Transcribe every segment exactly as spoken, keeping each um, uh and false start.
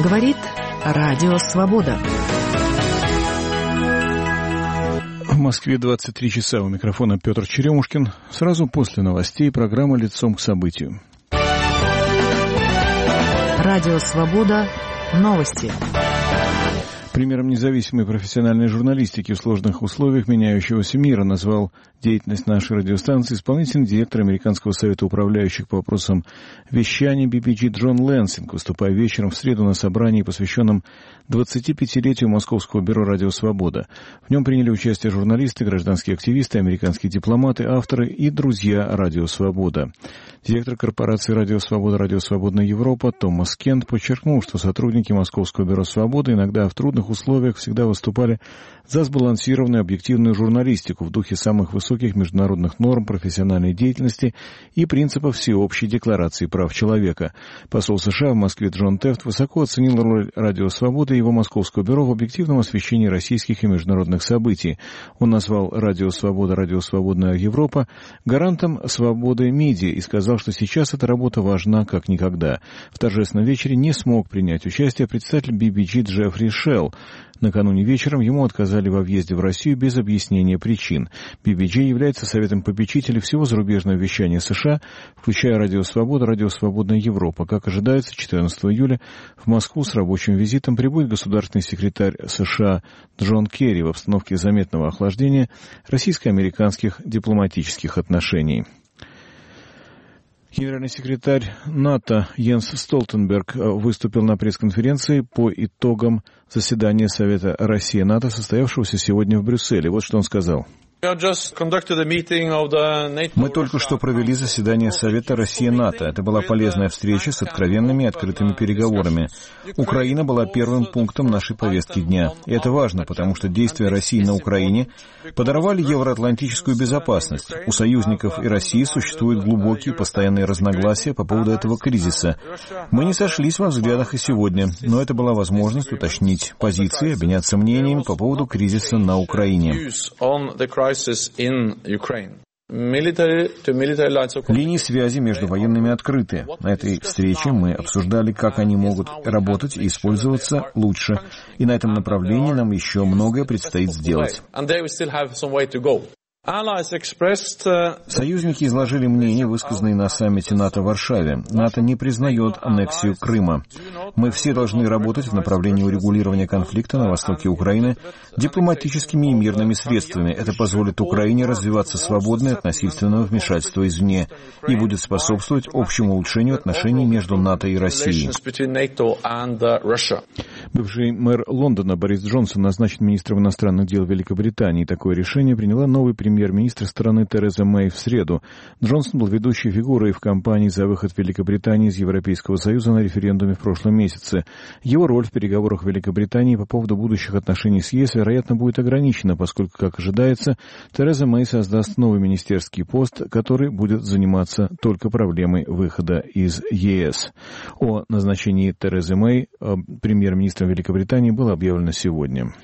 Говорит Радио Свобода. В Москве двадцать три часа. У микрофона Петр Черемушкин. Сразу после новостей программа «Лицом к событию». Радио Свобода. Новости. Примером независимой профессиональной журналистики в сложных условиях меняющегося мира назвал деятельность нашей радиостанции исполнительный директор Американского совета управляющих по вопросам вещания би би джи Джон Лэнсинг, выступая вечером в среду на собрании, посвященном двадцатипятилетию Московского бюро «Радио Свобода». В нем приняли участие журналисты, гражданские активисты, американские дипломаты, авторы и друзья «Радио Свобода». Директор корпорации «Радио Свобода», «Радио Свободная Европа» Томас Кент подчеркнул, что сотрудники Московского бюро «Свободы» иногда в трудных условиях всегда выступали за сбалансированную объективную журналистику в духе самых высоких международных норм профессиональной деятельности и принципов всеобщей декларации прав человека. Посол США в Москве Джон Тефт высоко оценил роль «Радио Свободы» и его Московского бюро в объективном освещении российских и международных событий. Он назвал «Радио Свобода», «Радио Свободная Европа» гарантом свободы медиа и сказал, что сейчас эта работа важна как никогда. В торжественном вечере не смог принять участие представитель би би джи Джеффри Шелл. Накануне вечером ему отказали во въезде в Россию без объяснения причин. би би джи является советом попечителей всего зарубежного вещания США, включая «Радио Свобода», «Радио Свободная Европа». Как ожидается, четырнадцатого июля в Москву с рабочим визитом прибудет государственный секретарь США Джон Керри в обстановке заметного охлаждения российско-американских дипломатических отношений. Генеральный секретарь НАТО Йенс Столтенберг выступил на пресс-конференции по итогам заседания Совета Россия-НАТО, состоявшегося сегодня в Брюсселе. Вот что он сказал. Мы только что провели заседание Совета Россия-НАТО. Это была полезная встреча с откровенными и открытыми переговорами. Украина была первым пунктом нашей повестки дня. И это важно, потому что действия России на Украине подорвали евроатлантическую безопасность. У союзников и России существуют глубокие постоянные разногласия по поводу этого кризиса. Мы не сошлись во взглядах и сегодня, но это была возможность уточнить позиции, обменяться мнениями по поводу кризиса на Украине. Линии связи между военными открыты. На этой встрече мы обсуждали, как они могут работать и использоваться лучше. И на этом направлении нам еще многое предстоит сделать. Союзники изложили мнения, высказанные на саммите НАТО в Варшаве. НАТО не признает аннексию Крыма. Мы все должны работать в направлении урегулирования конфликта на востоке Украины дипломатическими и мирными средствами. Это позволит Украине развиваться свободно от насильственного вмешательства извне и будет способствовать общему улучшению отношений между НАТО и Россией. Бывший мэр Лондона Борис Джонсон назначен министром иностранных дел Великобритании. Такое решение приняла новый премьер-министр страны Тереза Мэй в среду. Джонсон был ведущей фигурой в кампании за выход Великобритании из Европейского Союза на референдуме в прошлом месяце. Его роль в переговорах Великобритании по поводу будущих отношений с ЕС, вероятно, будет ограничена, поскольку, как ожидается, Тереза Мэй создаст новый министерский пост, который будет заниматься только проблемой выхода из ЕС. О назначении Терезы Мэй премьер-министром Великобритании было объявлено сегодня.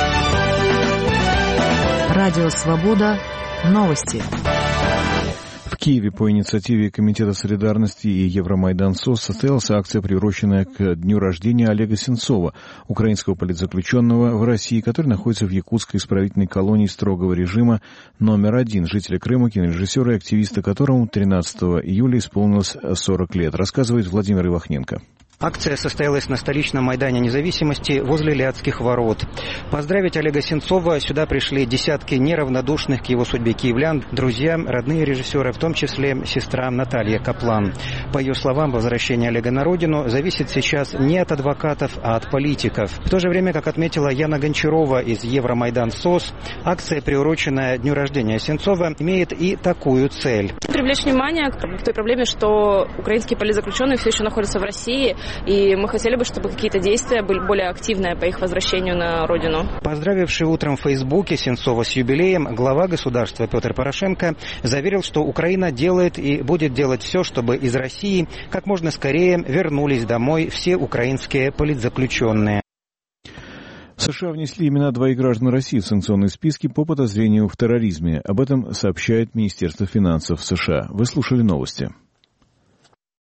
Радио Свобода. Новости. В Киеве по инициативе Комитета солидарности и Евромайдан СОС состоялась акция, приуроченная к дню рождения Олега Сенцова, украинского политзаключенного в России, который находится в якутской исправительной колонии строгого режима номер один, жителя Крыма, кинорежиссера и активиста которому тринадцатого июля исполнилось сорок лет, рассказывает Владимир Ивахненко. Акция состоялась на столичном Майдане Независимости возле Лядских ворот. Поздравить Олега Сенцова сюда пришли десятки неравнодушных к его судьбе киевлян, друзья, родные режиссера, в том числе сестра Наталья Каплан. По ее словам, возвращение Олега на родину зависит сейчас не от адвокатов, а от политиков. В то же время, как отметила Яна Гончарова из Евромайдан СОС, акция, приуроченная дню рождения Сенцова, имеет и такую цель. Привлечь внимание к той проблеме, что украинские политзаключенные все еще находятся в России, и мы хотели бы, чтобы какие-то действия были более активные по их возвращению на родину. Поздравивший утром в Фейсбуке Сенцова с юбилеем, глава государства Петр Порошенко заверил, что Украина делает и будет делать все, чтобы из России как можно скорее вернулись домой все украинские политзаключенные. США внесли имена двоих граждан России в санкционные списки по подозрению в терроризме. Об этом сообщает Министерство финансов США. Вы слушали новости.